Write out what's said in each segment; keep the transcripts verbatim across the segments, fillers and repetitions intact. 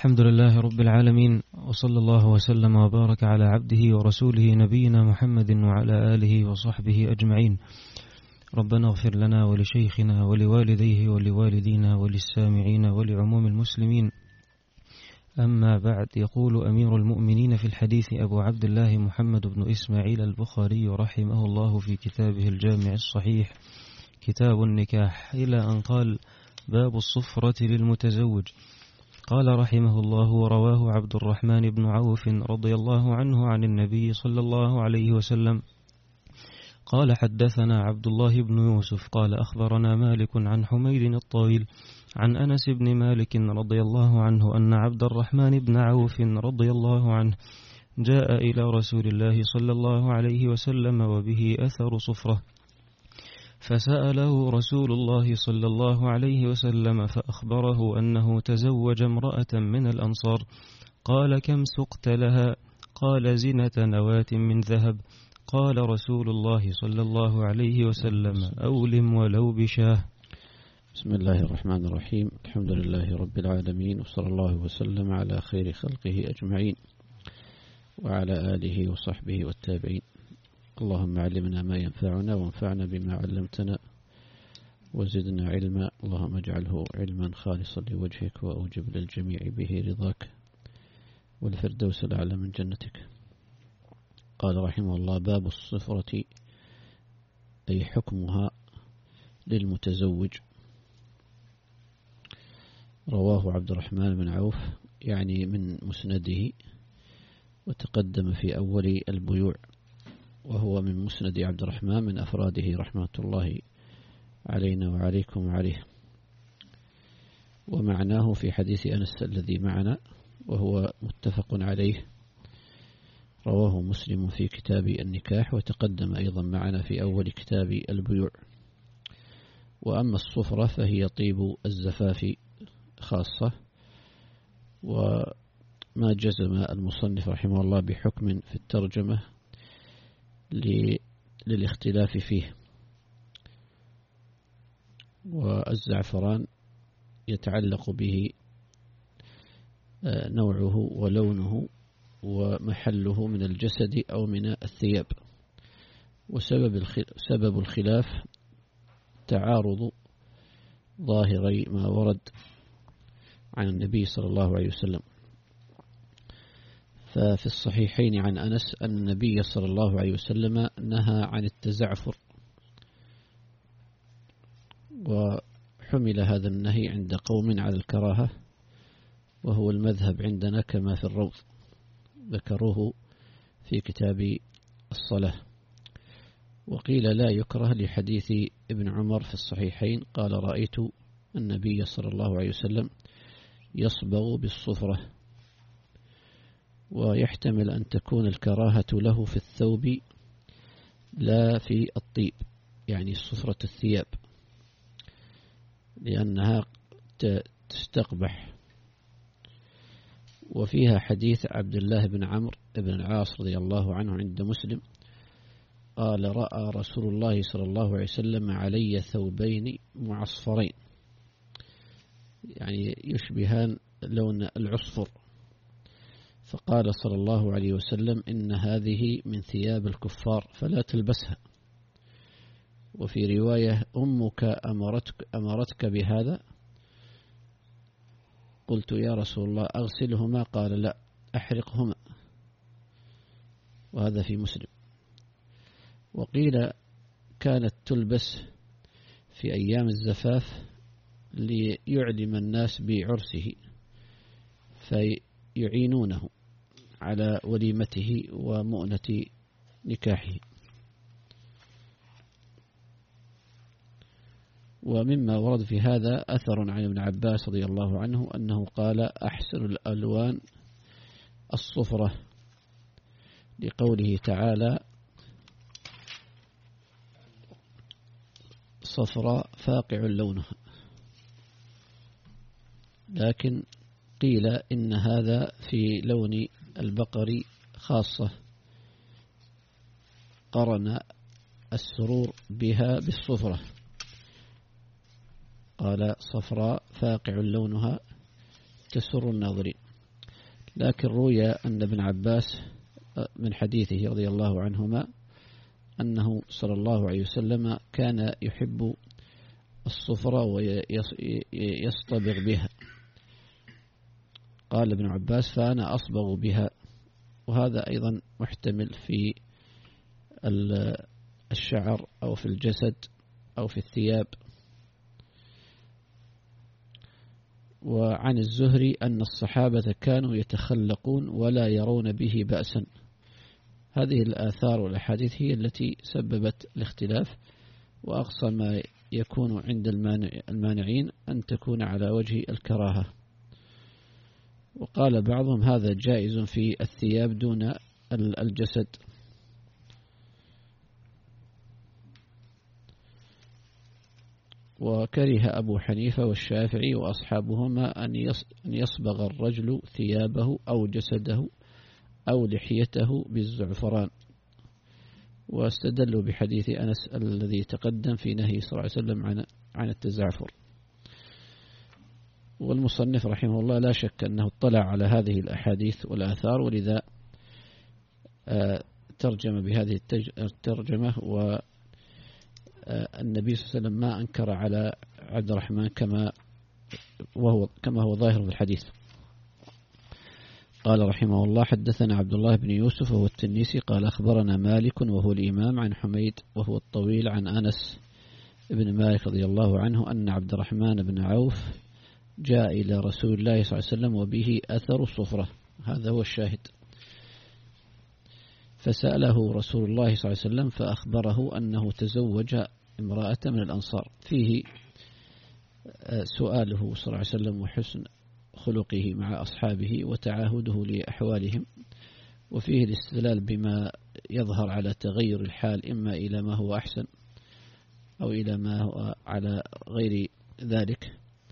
الحمد لله رب العالمين، وصلى الله وسلم وبارك على عبده ورسوله نبينا محمد وعلى آله وصحبه أجمعين. ربنا اغفر لنا ولشيخنا ولوالديه ولوالدينا وللسامعين ولعموم المسلمين. أما بعد، يقول أمير المؤمنين في الحديث أبو عبد الله محمد بن إسماعيل البخاري رحمه الله في كتابه الجامع الصحيح كتاب النكاح، إلى أن قال: باب الصفرة للمتزوج. قال رحمه الله: ورواه عبد الرحمن بن عوف رضي الله عنه عن النبي صلى الله عليه وسلم قال: حدثنا عبد الله بن يوسف قال: أخبرنا مالك عن حميد الطويل عن أنس بن مالك رضي الله عنه أن عبد الرحمن بن عوف رضي الله عنه جاء إلى رسول الله صلى الله عليه وسلم وبه أثر صفرة، فسأله رسول الله صلى الله عليه وسلم فأخبره أنه تزوج امرأة من الأنصار. قال: كم سقت لها؟ قال: زنة نواة من ذهب. قال رسول الله صلى الله عليه وسلم: أولم ولو بشاه. بسم الله الرحمن الرحيم. الحمد لله رب العالمين، وصلى الله وسلم على خير خلقه أجمعين وعلى آله وصحبه والتابعين. اللهم علمنا ما ينفعنا وانفعنا بما علمتنا وزدنا علما، اللهم اجعله علما خالصا لوجهك وأوجب للجميع به رضاك والفردوس الأعلى من جنتك. قال رحمه الله: باب الصفرة، أي حكمها للمتزوج. رواه عبد الرحمن بن عوف، يعني من مسنده، وتقدم في أول البيوع، وهو من مسند عبد الرحمن من أفراده رحمة الله علينا وعليكم وعليه. ومعناه في حديث أنس الذي معنا، وهو متفق عليه، رواه مسلم في كتاب النكاح، وتقدم أيضا معنا في أول كتاب البيوع. وأما الصفرة فهي طيب الزفاف خاصة، وما جزم المصنف رحمه الله بحكم في الترجمة للاختلاف فيه. والزعفران يتعلق به نوعه ولونه ومحله من الجسد أو من الثياب، وسبب سبب الخلاف تعارض ظاهري ما ورد عن النبي صلى الله عليه وسلم. ففي الصحيحين عن أنس أن النبي صلى الله عليه وسلم نهى عن التزعفر، وحمل هذا النهي عند قوم على الكراهة، وهو المذهب عندنا كما في الروض، ذكروه في كتاب الصلاة. وقيل لا يكره لحديث ابن عمر في الصحيحين قال: رأيت النبي صلى الله عليه وسلم يصبغ بالصفرة. ويحتمل أن تكون الكراهة له في الثوب لا في الطيب، يعني صفرة الثياب، لأنها تستقبح. وفيها حديث عبد الله بن عمرو بن العاص رضي الله عنه عند مسلم قال: رأى رسول الله صلى الله عليه وسلم علي ثوبين معصفرين، يعني يشبهان لون العصفر، فقال صلى الله عليه وسلم: إن هذه من ثياب الكفار فلا تلبسها. وفي رواية: أمك أمرتك, أمرتك بهذا؟ قلت: يا رسول الله أغسلهما؟ قال: لا، أحرقهما. وهذا في مسلم. وقيل كانت تلبس في أيام الزفاف ليعلم الناس بعرسه، فيعينونه على وليمته ومؤنة نكاحه. ومما ورد في هذا أثر عن ابن عباس رضي الله عنه أنه قال: أحسن الألوان الصفرة، لقوله تعالى: صفراء فاقع لونها. لكن قيل إن هذا في لون البقر خاصة، قرن السرور بها بالصفرة، قال: صفراء فاقع لونها تسر الناظرين. لكن روي أن ابن عباس من حديثه رضي الله عنهما أنه صلى الله عليه وسلم كان يحب الصفرة ويصطبغ بها. قال ابن عباس فأنا أصبغ بها، وهذا أيضا محتمل في الشعر أو في الجسد أو في الثياب. وعن الزهري أن الصحابة كانوا يتخلقون ولا يرون به بأسا. هذه الآثار والأحاديث هي التي سببت الاختلاف، وأقصى ما يكون عند المانعين أن تكون على وجه الكراهة. وقال بعضهم هذا جائز في الثياب دون الجسد. وكره أبو حنيفة والشافعي وأصحابهما أن يصبغ الرجل ثيابه أو جسده أو لحيته بالزعفران، واستدلوا بحديث أنس الذي تقدم في نهي صلى الله عليه وسلم عن عن التزعفر. والمصنف رحمه الله لا شك أنه اطلع على هذه الأحاديث والآثار، ولذا ترجم بهذه الترجمة. والنبي صلى الله عليه وسلم ما أنكر على عبد الرحمن كما وهو كما هو ظاهر في الحديث. قال رحمه الله حدثنا عبد الله بن يوسف وهو التنيسي قال أخبرنا مالك وهو الإمام عن حميد وهو الطويل عن أنس بن مالك رضي الله عنه أن عبد الرحمن بن عوف جاء إلى رسول الله صلى الله عليه وسلم وبه أثر الصفرة، هذا هو الشاهد. فسأله رسول الله صلى الله عليه وسلم فأخبره أنه تزوج امرأة من الأنصار. فيه سؤاله صلى الله عليه وسلم وحسن خلقه مع أصحابه وتعاهده لأحوالهم، وفيه الاستدلال بما يظهر على تغير الحال إما إلى ما هو أحسن أو إلى ما هو على غير ذلك،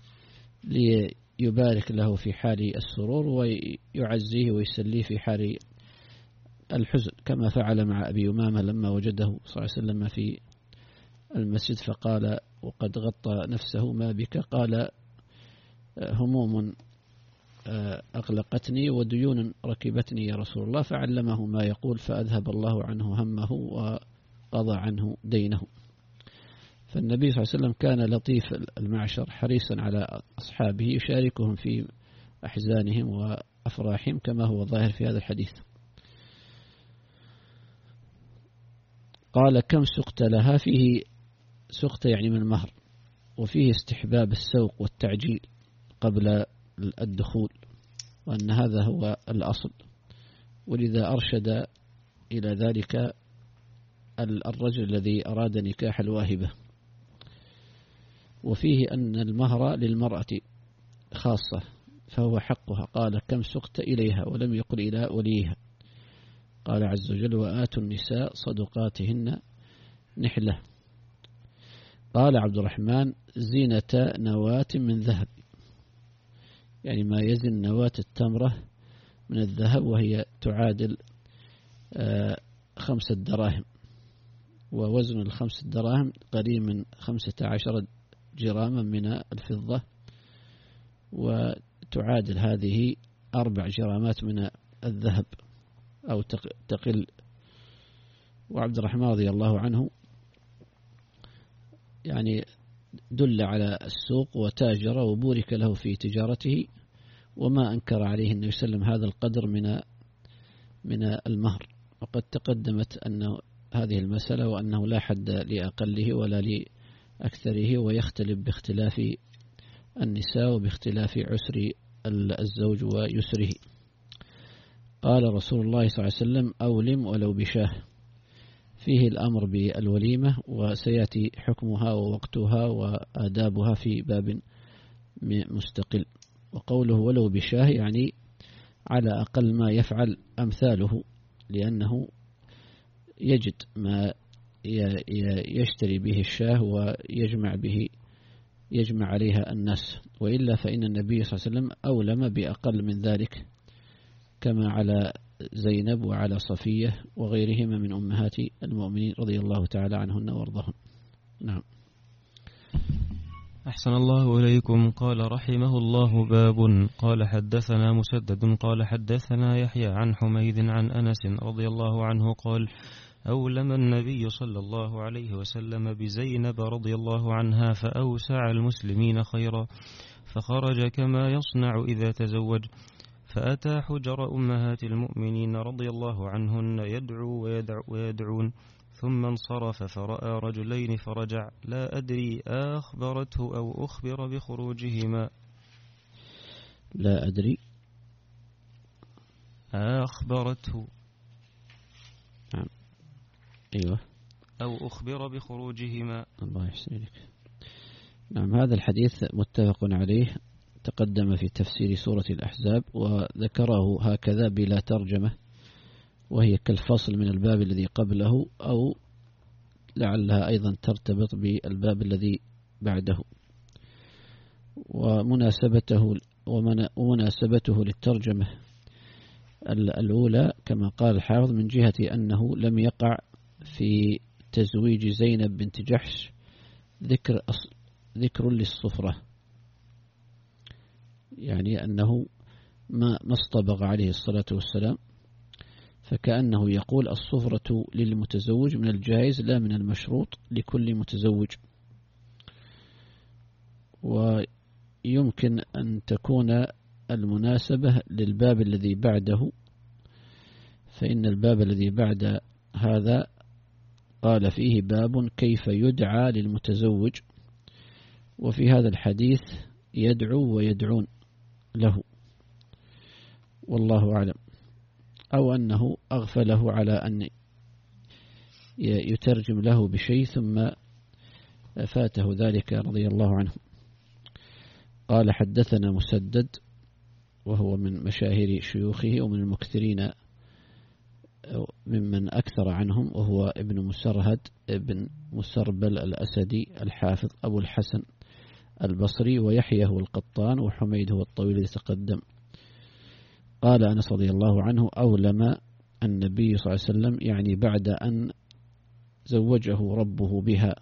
ليبارك له في حال السرور ويعزيه ويسليه في حال الحزن، كما فعل مع أبي أمامة لما وجده صلى الله عليه وسلم في المسجد فقال وقد غطى نفسه ما بك؟ قال هموم أغلقتني وديون ركبتني يا رسول الله، فعلمه ما يقول فأذهب الله عنه همه وقضى عنه دينه. فالنبي صلى الله عليه وسلم كان لطيف المعشر حريصا على أصحابه يشاركهم في أحزانهم وأفراحهم كما هو ظاهر في هذا الحديث. قال كم سقت لها؟ فيه سقت يعني من المهر، وفيه استحباب السوق والتعجيل قبل الدخول، وأن هذا هو الأصل، ولذا أرشد إلى ذلك الرجل الذي أراد نكاح الواهبة. وفيه أن المهر للمرأة خاصة فهو حقها. قال كم سقت إليها ولم يقل إلى وليها. قال عز وجل وآتوا النساء صدقاتهن نحلة. قال عبد الرحمن زينة نواة من ذهب، يعني ما يزن نواة التمرة من الذهب، وهي تعادل خمسة دراهم، ووزن الخمسة دراهم قريب من خمسة عشر جراما من الفضة، وتعادل هذه أربع جرامات من الذهب أو تقل. وعبد الرحمن رضي الله عنه يعني دل على السوق وتاجر وبورك له في تجارته، وما أنكر عليه النبي صلى الله عليه وسلم هذا القدر من من المهر. وقد تقدمت أن هذه المسألة وأنه لا حد لأقله ولا لأكثره، ويختلف باختلاف النساء وباختلاف عسر الزوج ويسره. قال رسول الله صلى الله عليه وسلم أولم ولو بشاه. فيه الأمر بالوليمة، وسيأتي حكمها ووقتها وآدابها في باب مستقل. وقوله ولو بشاه يعني على أقل ما يفعل أمثاله، لأنه يجد ما يشتري به الشاه ويجمع به يجمع عليها الناس، وإلا فإن النبي صلى الله عليه وسلم أولم بأقل من ذلك، كما على زينب وعلى صفية وغيرهما من أمهات المؤمنين رضي الله تعالى عنهن وارضاهن. نعم. أحسن الله إليكم. قال رحمه الله: باب. قال حدثنا مسدد قال حدثنا يحيى عن حميد عن أنس رضي الله عنه قال: أولم النبي صلى الله عليه وسلم بزينب رضي الله عنها فأوسع المسلمين خيرا، فخرج كما يصنع إذا تزوج، فأتى حجر أمهات المؤمنين رضي الله عنهن يدعو ويدعو ويدعون، ثم انصرف فرأى رجلين فرجع، لا أدري أخبرته أو أخبر بخروجهما. لا أدري أخبرته نعم أيوة أو أخبر بخروجهما. الله يحسنك. نعم، هذا الحديث متفق عليه، تقدم في تفسير سورة الأحزاب وذكره هكذا بلا ترجمة، وهي كالفصل من الباب الذي قبله، أو لعلها أيضا ترتبط بالباب الذي بعده. ومناسبته ومناسبته للترجمة الأولى كما قال الحافظ من جهة أنه لم يقع في تزويج زينب بنت جحش ذكر ذكر للصفرة، يعني أنه ما اصطبغ عليه الصلاة والسلام، فكأنه يقول الصفرة للمتزوج من الجائز لا من المشروط لكل متزوج. ويمكن أن تكون المناسبة للباب الذي بعده، فإن الباب الذي بعد هذا قال فيه باب كيف يدعى للمتزوج، وفي هذا الحديث يدعو ويدعون له، والله أعلم، أو أنه أغفله على أن يترجم له بشيء ثم فاته ذلك رضي الله عنه. قال حدثنا مسدد وهو من مشاهير شيوخه ومن المكثرين ممن أكثر عنهم، وهو ابن مسرهد ابن مسربل الأسدي الحافظ أبو الحسن البصري، ويحيى هو القطان، وحميد هو الطويل الذي تقدم. قال أنس رضي الله عنه: أولم النبي صلى الله عليه وسلم، يعني بعد أن زوجه ربه بها.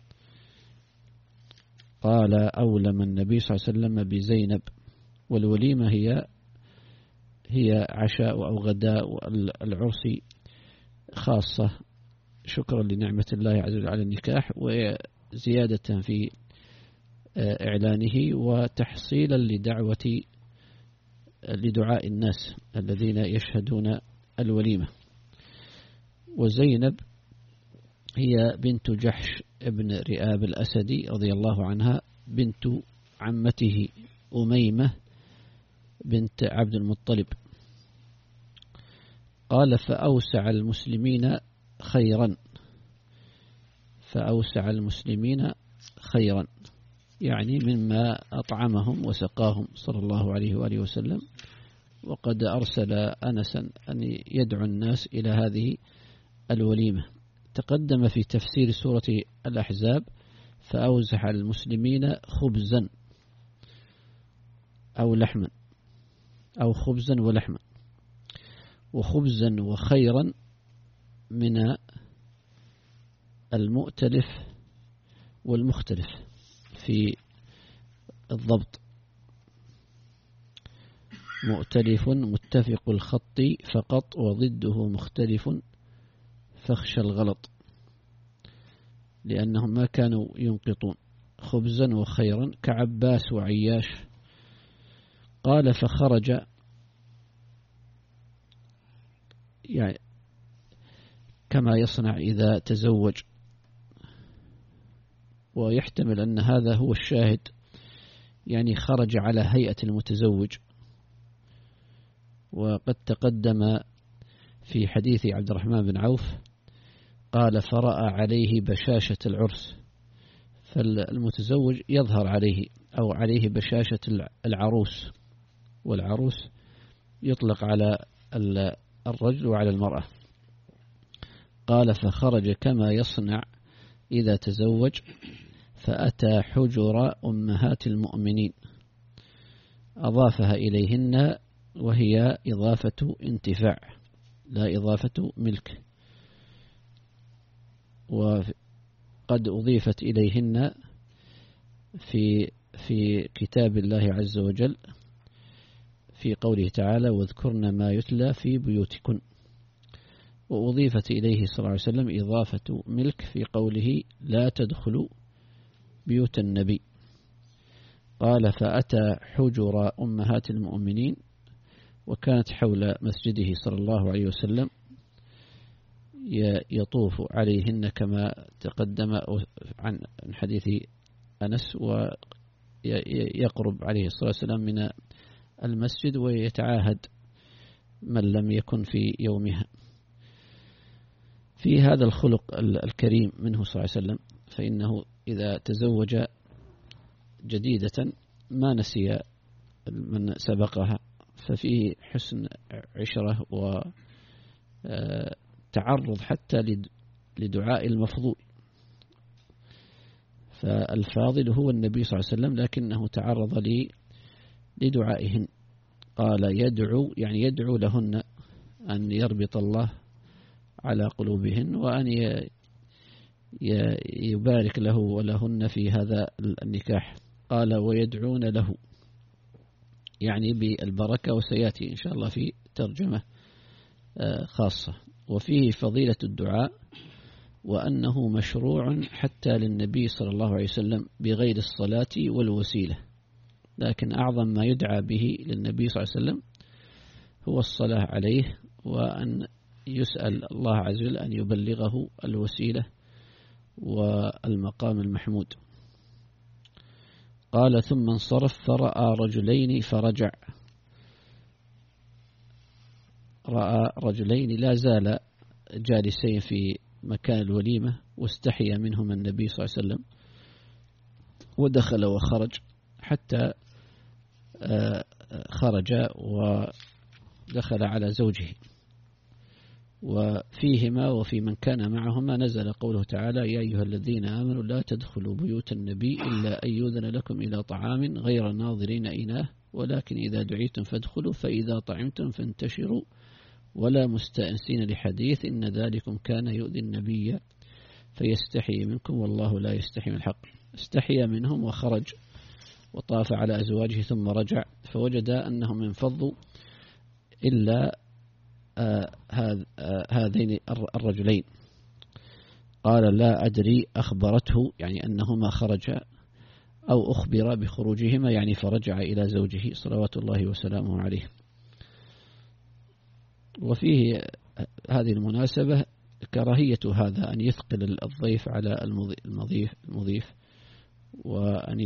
قال أولم النبي صلى الله عليه وسلم بزينب، والوليمة هي هي عشاء أو غداء العرس خاصة، شكرا لنعمة الله عز وجل على النكاح، وزيادة في إعلانه وتحصيلا لدعوة لدعاء الناس الذين يشهدون الوليمة. وزينب هي بنت جحش ابن رئاب الأسدي رضي الله عنها، بنت عمته أميمة بنت عبد المطلب. قال فأوسع المسلمين خيرا، فأوسع المسلمين خيرا يعني مما أطعمهم وسقاهم صلى الله عليه وآله وسلم. وقد أرسل أنسا أن يدعو الناس إلى هذه الوليمة. تقدم في تفسير سورة الأحزاب فأوزح المسلمين خبزا أو لحما، أو خبزا ولحما، وخبزا وخيرا من المؤتلف والمختلف في الضبط. مؤتلف متفق الخط فقط، وضده مختلف فاخشى الغلط، لأنهم ما كانوا ينقطون. خبزا وخيرا كعباس وعياش. قال فخرج، يعني كما يصنع إذا تزوج، ويحتمل أن هذا هو الشاهد، يعني خرج على هيئة المتزوج. وقد تقدم في حديث عبد الرحمن بن عوف قال فرأى عليه بشاشة العرس، فالمتزوج يظهر عليه أو عليه بشاشة العروس، والعروس يطلق على الرجل وعلى المرأة. قال فخرج كما يصنع إذا تزوج، فأتى حجر أمهات المؤمنين، أضافها إليهن، وهي إضافة انتفاع لا إضافة ملك، وقد أضيفت إليهن في في كتاب الله عز وجل في قوله تعالى واذكرن ما يتلى في بيوتكن، وأضيفت إليه صلى الله عليه وسلم إضافة ملك في قوله لا تدخلوا بيوت النبي. قال فأتى حجر أمهات المؤمنين وكانت حول مسجده صلى الله عليه وسلم يطوف عليهن كما تقدم عن حديث أنس، ويقرب عليه الصلاة والسلام من المسجد ويتعاهد من لم يكن في يومها. في هذا الخلق الكريم منه صلى الله عليه وسلم، فإنه إذا تزوج جديدة ما نسي من سبقها، ففيه حسن عشرة وتعرض حتى لدعاء المفضول. فالفاضل هو النبي صلى الله عليه وسلم، لكنه تعرض لي لدعائهن. قال يدعو يعني يدعو لهن أن يربط الله على قلوبهن، وأن يبارك له ولهن في هذا النكاح. قال ويدعون له يعني بالبركة، وسيأتي إن شاء الله في ترجمة خاصة. وفيه فضيلة الدعاء، وأنه مشروع حتى للنبي صلى الله عليه وسلم بغير الصلاة والوسيلة، لكن أعظم ما يدعى به للنبي صلى الله عليه وسلم هو الصلاة عليه، وأن يسأل الله عز وجل أن يبلغه الوسيلة والمقام المحمود. قال ثم انصرف فرأى رجلين فرجع. رأى رجلين لا زال جالسين في مكان الوليمة، واستحيا منهما النبي صلى الله عليه وسلم، ودخل وخرج حتى خرج ودخل على زوجه، وفيهما وفي من كان معهما نزل قوله تعالى يا أيها الذين آمنوا لا تدخلوا بيوت النبي إلا أن يؤذن لكم إلى طعام غير ناظرين إناه ولكن إذا دعيتم فادخلوا فإذا طعمتم فانتشروا ولا مستأنسين لحديث إن ذلكم كان يؤذي النبي فيستحي منكم والله لا يستحي من الحق. استحيا منهم وخرج وطاف على أزواجه ثم رجع، فوجد أنهم انفضوا إلا آه آه هذين الرجلين. قال لا أدري أخبرته يعني أنهما خرجا أو أخبر بخروجهما يعني فرجع إلى زوجه صلوات الله وسلامه عليه. وفيه هذه المناسبة كراهية هذا أن يثقل الضيف على المضيف, المضيف وأن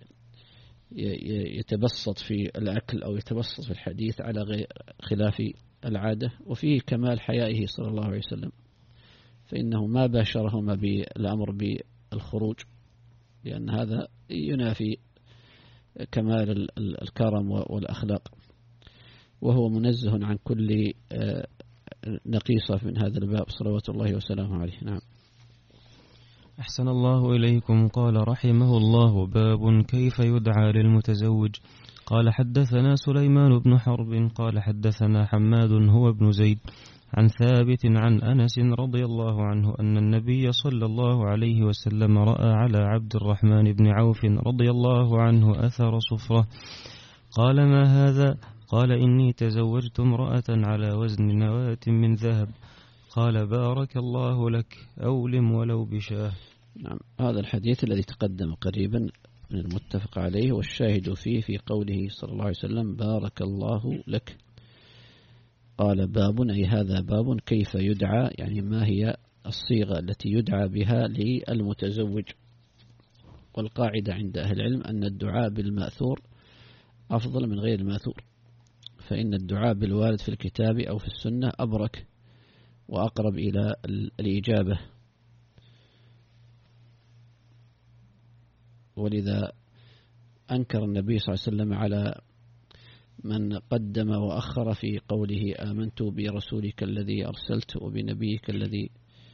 يتبسط في الأكل أو يتبسط في الحديث على خلاف العادة. وفيه كمال حيائه صلى الله عليه وسلم، فإنه ما باشرهما بالأمر بالخروج، لأن هذا ينافي كمال الكرم والأخلاق، وهو منزه عن كل نقيصة من هذا الباب صلوات الله وسلامه عليه. نعم. أحسن الله إليكم. قال رحمه الله باب كيف يدعى للمتزوج. قال حدثنا سليمان بن حرب قال حدثنا حماد هو ابن زيد عن ثابت عن أنس رضي الله عنه أن النبي صلى الله عليه وسلم رأى على عبد الرحمن بن عوف رضي الله عنه أثر صفرة. قال ما هذا؟ قال إني تزوجت امرأة على وزن نواة من ذهب. قال بارك الله لك أولم ولو بشاه. نعم. هذا الحديث الذي تقدم قريبا من المتفق عليه، والشاهد فيه في قوله صلى الله عليه وسلم بارك الله لك. قال باب أي هذا باب كيف يدعى يعني ما هي الصيغة التي يدعى بها للمتزوج. والقاعدة عند أهل العلم أن الدعاء بالمأثور أفضل من غير المأثور، فإن الدعاء بالوارد في الكتاب أو في السنة أبرك وأقرب إلى الإجابة. ولذا أنكر النبي صلى الله عليه وسلم على من قدم وأخر في قوله آمنت برسولك الذي أرسلت وبنبيك الذي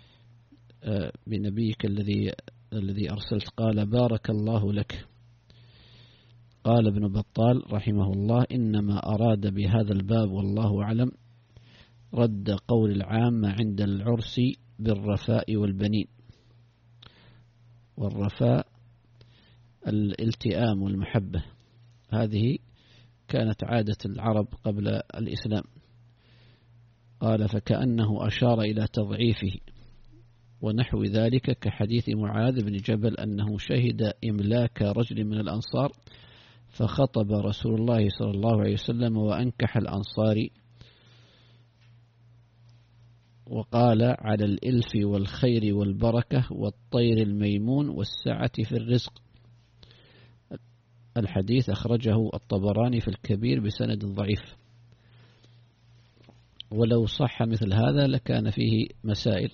بنبيك الذي الذي أرسلت. قال بارك الله لك. قال ابن بطال رحمه الله إنما أراد بهذا الباب والله أعلم رد قول العامة عند العرس بالرفاء والبنين. والرفاء الالتئام والمحبة، هذه كانت عادة العرب قبل الإسلام. قال فكأنه أشار إلى تضعيفه ونحو ذلك، كحديث معاذ بن جبل أنه شهد إملاك رجل من الأنصار فخطب رسول الله صلى الله عليه وسلم وأنكح الأنصاري وقال على الإلف والخير والبركة والطير الميمون والسعة في الرزق. الحديث أخرجه الطبراني في الكبير بسند ضعيف، ولو صح مثل هذا لكان فيه مسائل.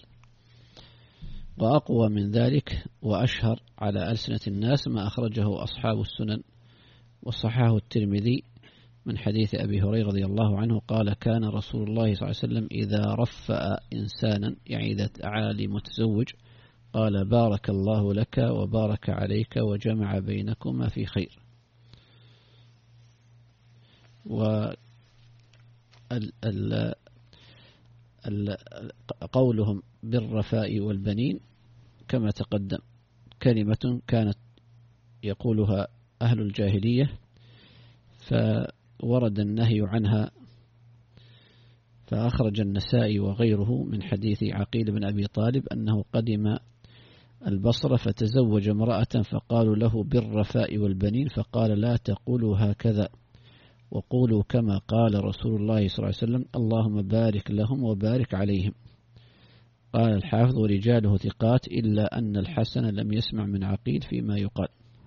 وأقوى من ذلك وأشهر على ألسنة الناس ما أخرجه أصحاب السنن وصححه الترمذي من حديث أبي هريرة رضي الله عنه قال كان رسول الله صلى الله عليه وسلم إذا رفأ إنسانا، يعني إذا تعالي متزوج، قال بارك الله لك وبارك عليك وجمع بينكما في خير. وقولهم بالرفاء والبنين كما تقدم كلمة كانت يقولها أهل الجاهلية، فورد النهي عنها، فأخرج النسائي وغيره من حديث عقيل بن أبي طالب أنه قدم البصرة فتزوج امرأة فقالوا له بالرفاء والبنين، فقال لا تقولوا هكذا وقولوا كما قال رسول الله صلى الله عليه وسلم اللهم بارك لهم وبارك عليهم. قال الحافظ ورجاله ثقات إلا أن الحسن لم يسمع من عقيل فيما يقال.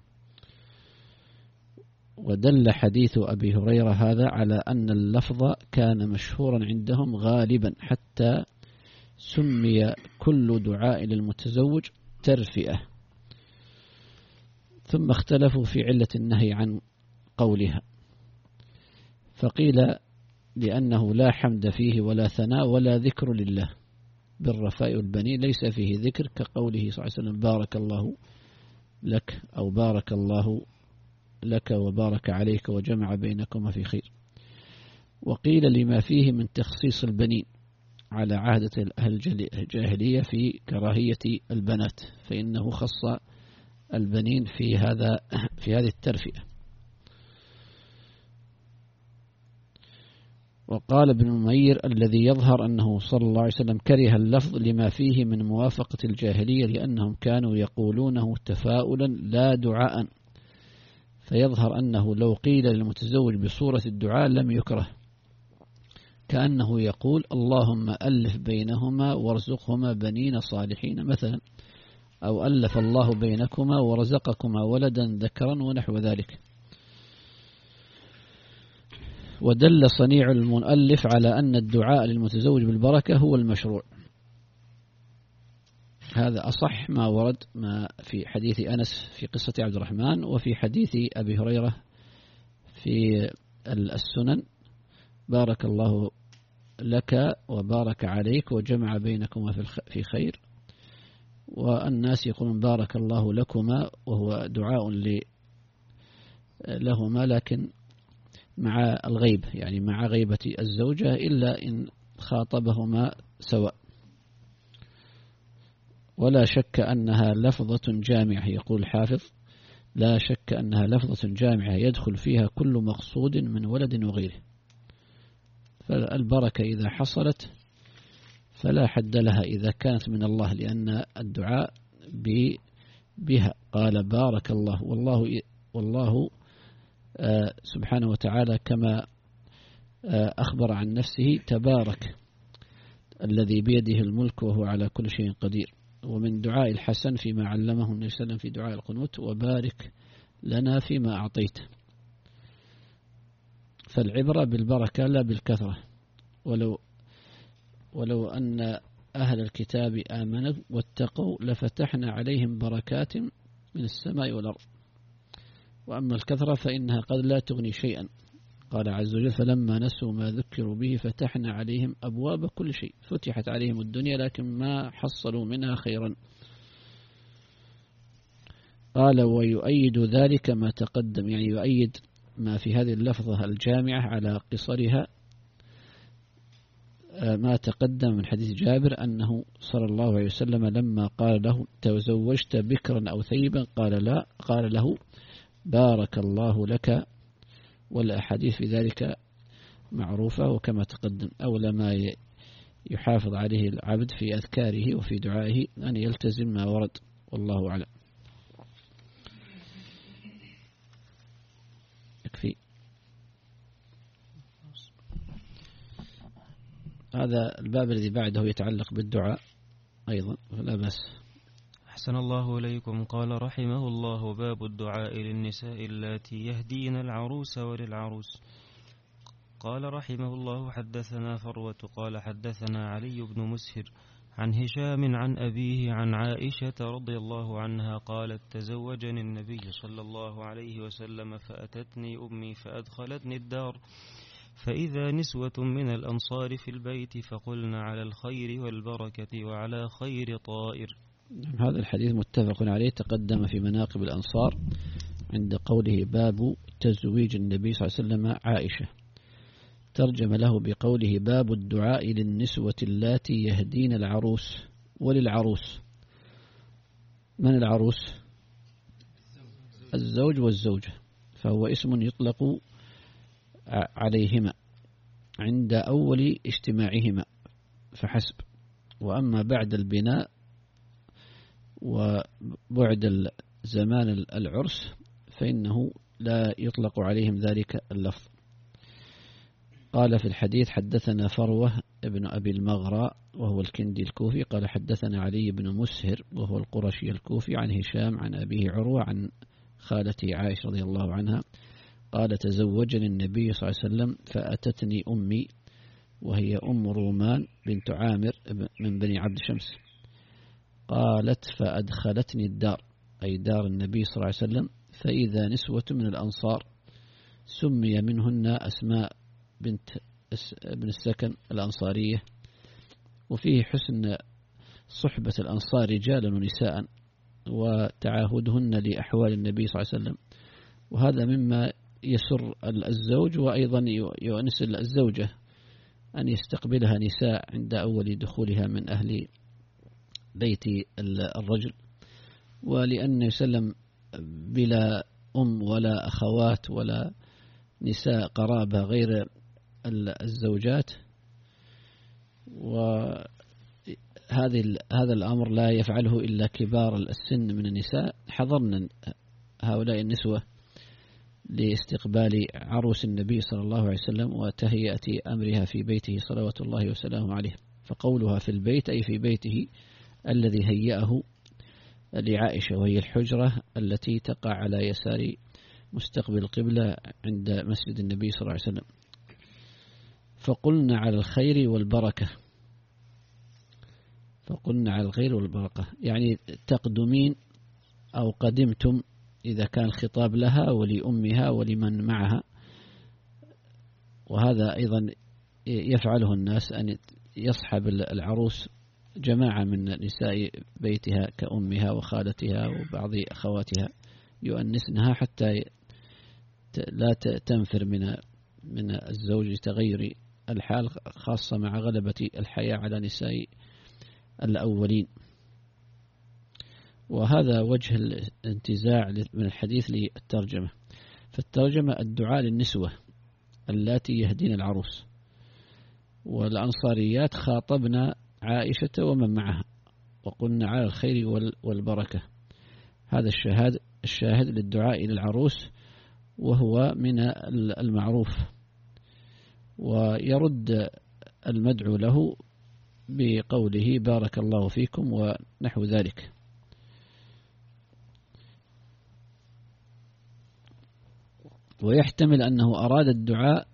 ودل حديث أبي هريرة هذا على أن اللفظ كان مشهورا عندهم غالبا حتى سمي كل دعاء للمتزوج ترفئة، ثم اختلفوا في علة النهي عن قولها، فقيل لأنه لا حمد فيه ولا ثناء ولا ذكر لله. بالرفاء والبنين ليس فيه ذكر كقوله صلى الله عليه وسلم بارك الله لك أو بارك الله لك وبارك عليك وجمع بينكما في خير. وقيل لما فيه من تخصيص البنين على عادة أهل الجاهلية في كراهية البنات، فإنه خص البنين في هذا في هذه الترفئة. وقال ابن المنير الذي يظهر أنه صلى الله عليه وسلم كره اللفظ لما فيه من موافقة الجاهلية لأنهم كانوا يقولونه تفاؤلا لا دعاء، فيظهر أنه لو قيل للمتزوج بصورة الدعاء لم يكره، كأنه يقول اللهم ألف بينهما وارزقهما بنين صالحين مثلا، أو ألف الله بينكما ورزقكما ولدا ذكرا ونحو ذلك. ودل صنيع المؤلف على أن الدعاء للمتزوج بالبركة هو المشروع. هذا أصح ما ورد ما في حديث أنس في قصة عبد الرحمن، وفي حديث أبي هريرة في السنن بارك الله لك وبارك عليك وجمع بينكما في خير. والناس يقولون بارك الله لكما وهو دعاء لهما لكن مع الغيب، يعني مع غيبة الزوجة إلا إن خاطبهما سواء. ولا شك أنها لفظة جامعة، يقول الحافظ لا شك أنها لفظة جامعة يدخل فيها كل مقصود من ولد وغيره، فالبركة إذا حصلت فلا حد لها إذا كانت من الله، لأن الدعاء بها. قال بارك الله، والله, والله سبحانه وتعالى كما أخبر عن نفسه تبارك الذي بيده الملك وهو على كل شيء قدير. ومن دعاء الحسن فيما علمه النبي صلى الله عليه وسلم في دعاء القنوت وبارك لنا فيما أعطيت. فالعبرة بالبركة لا بالكثرة. ولو ولو أن أهل الكتاب آمنوا واتقوا لفتحنا عليهم بركات من السماء والأرض، وأما الكثرة فإنها قد لا تغني شيئا. قال عز وجل فلما نسوا ما ذكروا به فتحنا عليهم أبواب كل شيء، فتحت عليهم الدنيا لكن ما حصلوا منها خيرا. قال ويؤيد ذلك ما تقدم، يعني يؤيد ما في هذه اللفظة الجامعة على قصرها ما تقدم من حديث جابر أنه صلى الله عليه وسلم لما قال له تزوجت بكرا أو ثيبا قال لا، قال له بارك الله لك. والأحاديث في ذلك معروفة، وكما تقدم أولى ما يحافظ عليه العبد في أذكاره وفي دعائه أن يلتزم ما ورد، والله أعلم. يكفي هذا الباب الذي بعده يتعلق بالدعاء أيضا، فلا بأس. أحسن الله إليكم. قال رحمه الله: باب الدعاء للنساء اللاتي يهدين العروس وللعروس. قال رحمه الله: حدثنا فروة قال حدثنا علي بن مسهر عن هشام عن أبيه عن عائشة رضي الله عنها قالت: تزوجني النبي صلى الله عليه وسلم فأتتني أمي فأدخلتني الدار فإذا نسوة من الأنصار في البيت فقلنا على الخير والبركة وعلى خير طائر. هذا الحديث متفق عليه، تقدم في مناقب الأنصار عند قوله باب تزويج النبي صلى الله عليه وسلم عائشة، ترجم له بقوله باب الدعاء للنسوة اللاتي يهدين العروس وللعروس. من العروس؟ الزوج والزوجة، فهو اسم يطلق عليهما عند أول اجتماعهما فحسب، وأما بعد البناء وبعد زمان العرس فإنه لا يطلق عليهم ذلك اللفظ. قال في الحديث: حدثنا فروة ابن أبي المغرى وهو الكندي الكوفي قال حدثنا علي بن مسهر وهو القرشي الكوفي عن هشام عن أبيه عروة عن خالته عائشة رضي الله عنها قال: تزوجني النبي صلى الله عليه وسلم فأتتني أمي وهي أم رومان بنت عامر من بني عبد شمس، قالت: فأدخلتني الدار، أي دار النبي صلى الله عليه وسلم، فإذا نسوة من الأنصار سمي منهن أسماء بنت ابن السكن الأنصارية، وفيه حسن صحبة الأنصار رجالا ونساء وتعاهدهن لأحوال النبي صلى الله عليه وسلم، وهذا مما يسر الزوج وأيضا يؤنس الزوجة أن يستقبلها نساء عند أول دخولها من أهل بيت الرجل، ولأن يسلم بلا أم ولا أخوات ولا نساء قرابة غير الزوجات، وهذا هذا الأمر لا يفعله إلا كبار السن من النساء، حضرنا هؤلاء النسوة لاستقبال عروس النبي صلى الله عليه وسلم وتهيئة أمرها في بيته صلوات الله وسلامه عليه. فقولها في البيت أي في بيته الذي هيأه لعائشة، وهي الحجرة التي تقع على يسار مستقبل القبلة عند مسجد النبي صلى الله عليه وسلم. فقلنا على الخير والبركة، فقلنا على الخير والبركة يعني تقدمين أو قدمتم إذا كان خطاب لها ولأمها ولمن معها، وهذا أيضا يفعله الناس أن يصحب العروس جماعة من نساء بيتها كأمها وخالتها وبعض أخواتها يؤنسنها حتى لا تنفر من من الزوج لتغير الحال، خاصة مع غلبة الحياة على نساء الأولين. وهذا وجه الانتزاع من الحديث للترجمة. فالترجمة الدعاء للنسوة اللاتي يهدين العروس، والأنصاريات خاطبنا عائشة ومن معها وقلنا على الخير والبركة. هذا الشاهد الشاهد للدعاء للعروس، وهو من المعروف، ويرد المدعو له بقوله بارك الله فيكم ونحو ذلك. ويحتمل أنه أراد الدعاء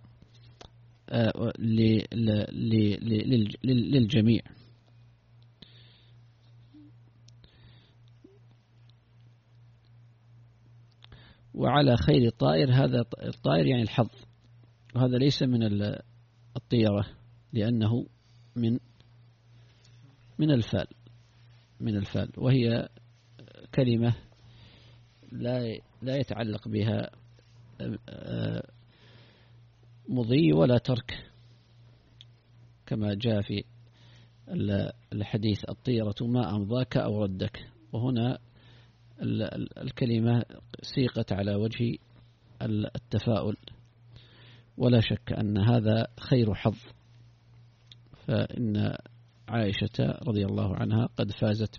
للجميع. وعلى خير طائر، هذا الطائر يعني الحظ، وهذا ليس من الطيرة لأنه من من الفال من الفال وهي كلمة لا لا يتعلق بها مضي ولا ترك، كما جاء في الحديث الطيرة ما أمضاك أو ردك، وهنا الكلمة سيقت على وجه التفاؤل، ولا شك أن هذا خير حظ، فإن عائشة رضي الله عنها قد فازت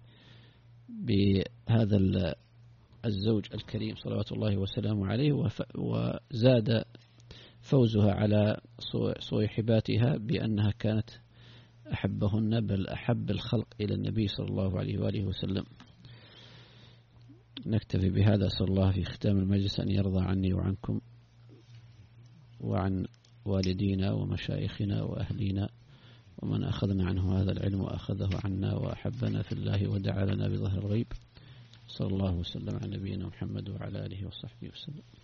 بهذا الزوج الكريم صلوات الله وسلامه عليه، وزاد فوزها على صيحباتها بأنها كانت أحبهن بل أحب الخلق إلى النبي صلى الله عليه وآله وسلم. نكتفي بهذا، أسأل الله في ختام المجلس أن يرضى عني وعنكم وعن والدينا ومشايخنا وأهلينا ومن أخذنا عنه هذا العلم وأخذه عنا وأحبنا في الله ودعا لنا بظهر الغيب. صلى الله وسلم على نبينا محمد وعلى آله وصحبه وسلم.